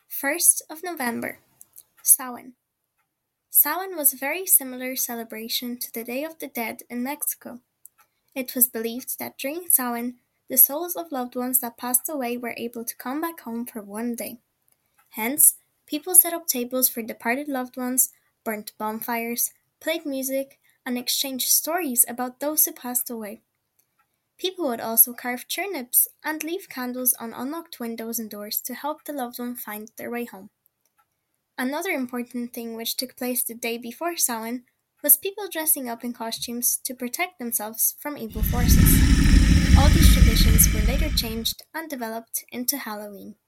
1st of November, Samhain. Samhain was a very similar celebration to the Day of the Dead in Mexico. It was believed that during Samhain, the souls of loved ones that passed away were able to come back home for one day. Hence, people set up tables for departed loved ones, burnt bonfires, played music, and exchanged stories about those who passed away. People would also carve turnips and leave candles on unlocked windows and doors to help the loved one find their way home. Another important thing which took place the day before Samhain was people dressing up in costumes to protect themselves from evil forces. All these traditions were later changed and developed into Halloween.